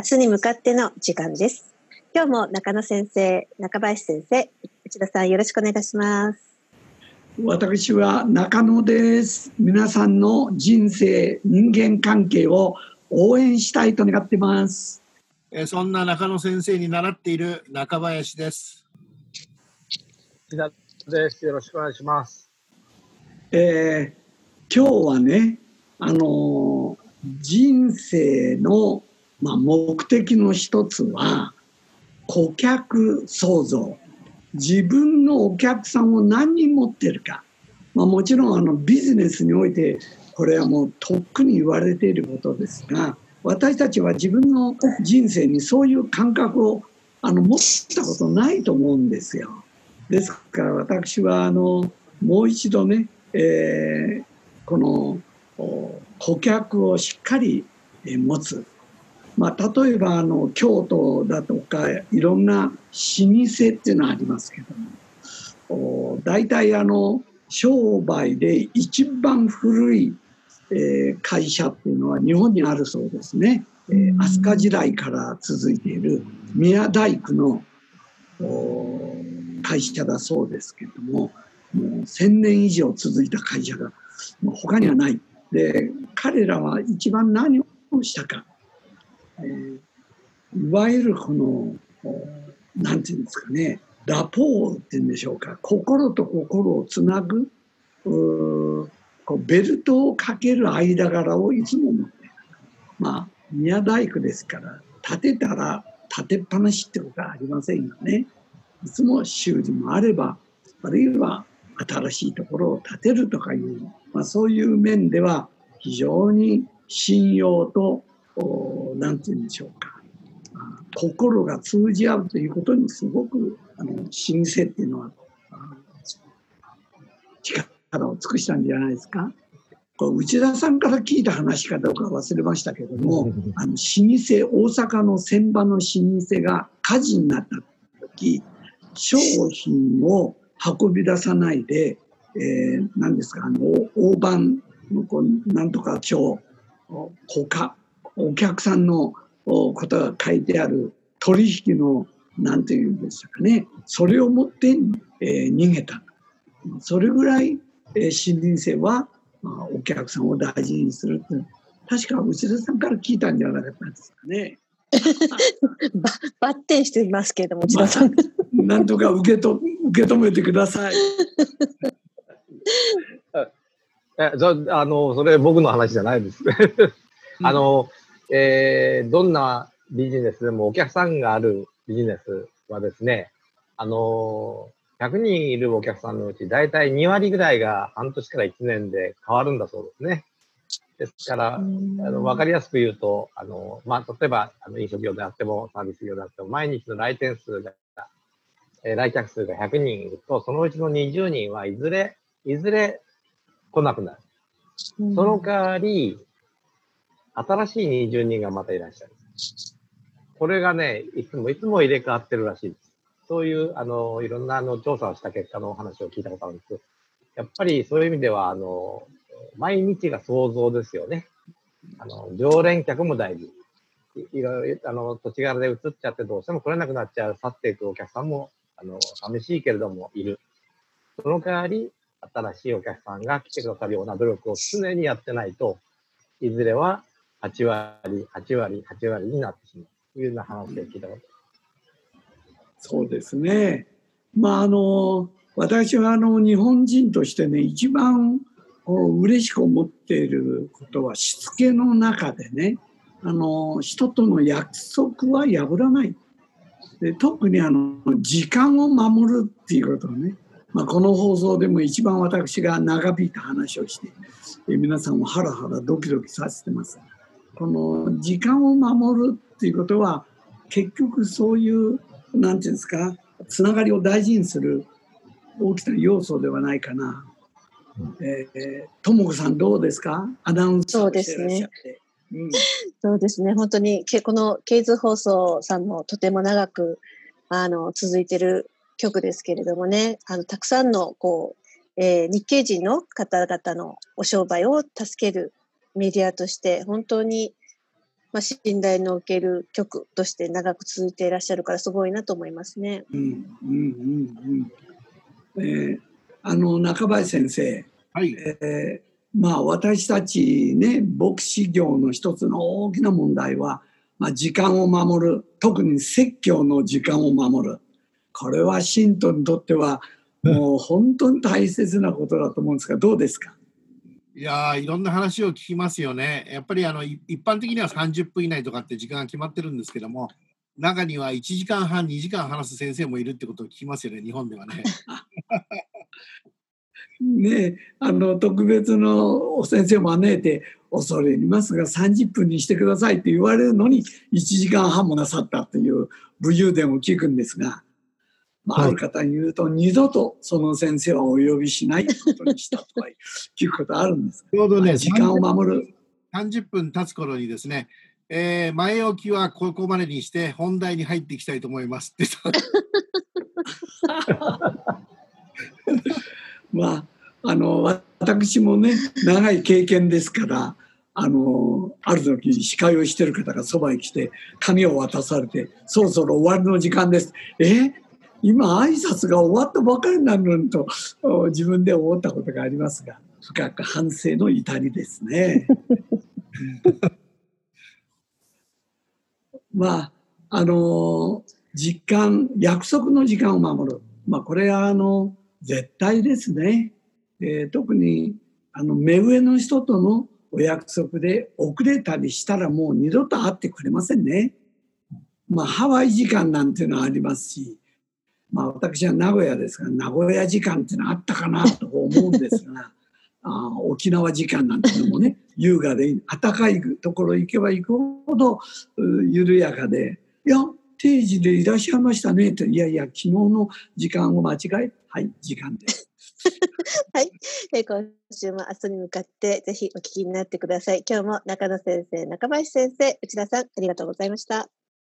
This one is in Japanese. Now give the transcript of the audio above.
明日に向かっての時間です。今日も中野先生、中林先生、内田さんよろしくお願いします。 私は中野です。皆さんの人生、人間関係を応援したいと願っています。 そんな中野先生に習っている中林です。 木田です。よろしくお願いします。 今日はね、人生の、目的の一つは顧客創造。自分のお客さんを何人持っているか。もちろんビジネスにおいてこれはもうとっくに言われていることですが、私たちは自分の人生にそういう感覚を持ったことないと思うんですよ。ですから私はもう一度ね、この顧客をしっかり持つ。例えば京都だとかいろんな老舗っていうのはありますけども、大体商売で一番古い会社っていうのは日本にあるそうですね。飛鳥時代から続いている宮大工の会社だそうですけども、もう1000年以上続いた会社がもう他にはない。で、彼らは一番何をしたか、いわゆるこのなんていうんですかね、ラポーっていうんでしょうか、心と心をつなぐベルトをかける間柄をいつも持っている。宮大工ですから建てたら建てっぱなしってことはありませんよね。いつも修理もあれば、あるいは新しいところを建てるとかいう、そういう面では非常に信用となんていうんでしょうか、心が通じ合うということにすごく老舗っていうのは力を尽くしたんじゃないですか。内田さんから聞いた話かどうか忘れましたけども、老舗、大阪の船場の老舗が火事になった時、商品を運び出さないで、何ですか、大判のなんとか帳、他お客さんのことが書いてある取引のなんていうんですかね、それを持って、逃げた。それぐらい、老舗は、お客さんを大事にするって、確か内田さんから聞いたんじゃなかったんですかね。 バッテンしていますけれども、内田さん、 なんとか受け止めてください。 それ僕の話じゃないです。どんなビジネスでもお客さんがあるビジネスはですね、100人いるお客さんのうち大体2割ぐらいが半年から1年で変わるんだそうですね。ですから、わかりやすく言うと、例えば飲食業であってもサービス業であっても、毎日の来客数が100人いると、そのうちの20人はいずれ来なくなる。その代わり、新しい20人がまたいらっしゃる。これがね、いつも入れ替わってるらしいです。そういう、いろんな調査をした結果のお話を聞いたことあるんです。やっぱりそういう意味では、毎日が創造ですよね。常連客も大事。いろいろ、土地柄で移っちゃってどうしても来れなくなっちゃう、去っていくお客さんも、寂しいけれどもいる。その代わり、新しいお客さんが来てくださるような努力を常にやってないと、いずれは8割になってしまうというような話を聞いたこと。 そうですね。私は日本人としてね、一番嬉しく思っていることは、しつけの中でね、人との約束は破らない。で、特に時間を守るっていうことをね、この放送でも一番私が長引いた話をして、皆さんをハラハラドキドキさせてます。この時間を守るっていうことは、結局そういうなんていうんですか、つながりを大事にする大きな要素ではないかな。ともこさんどうですか？アナウンサーをしてらっしゃって。 そうですね。本当にこのケイズ放送さんもとても長く続いている局ですけれどもね、たくさんの日系人の方々のお商売を助けるメディアとして本当に信頼のおける局として長く続いていらっしゃるからすごいなと思いますね。 中林先生、 はい。 私たちね、牧師業の一つの大きな問題は、時間を守る、特に説教の時間を守る。これは信徒にとってはもう本当に大切なことだと思うんですが、どうですか？ いろんな話を聞きますよね。やっぱり一般的には30分以内とかって時間が決まってるんですけども、中には1時間半、2時間話す先生もいるってことを聞きますよね、日本ではね。 ね、特別のお先生を招いて恐れ入りますが30分にしてくださいって言われるのに1時間半もなさったという武勇伝を聞くんですが、ある方に言うと二度とその先生はお呼びしないことにしたとか聞くことあるんです。 ちょうどね、 時間を守る。 30分経つ頃にですね、前置きはここまでにして本題に入っていきたいと思いますって私もね長い経験ですからある時司会をしている方がそばへ来て紙を渡されてそろそろ終わりの時間です。今挨拶が終わったばかりなのにと自分で思ったことがありますが深く反省の至りですね。約束の時間を守る、これは絶対ですね。特に目上の人とのお約束で遅れたりしたらもう二度と会ってくれませんね。ハワイ時間なんていうのはありますし、私は名古屋ですが名古屋時間っていうのはあったかなと思うんですが沖縄時間なんていうのもね優雅で暖かいところ行けば行くほど緩やかで、いや定時でいらっしゃいましたねって、いや昨日の時間を間違え、はい時間ですはい、今週も明日に向かってぜひお聞きになってください。今日も中野先生、中林先生、内田さんありがとうございました。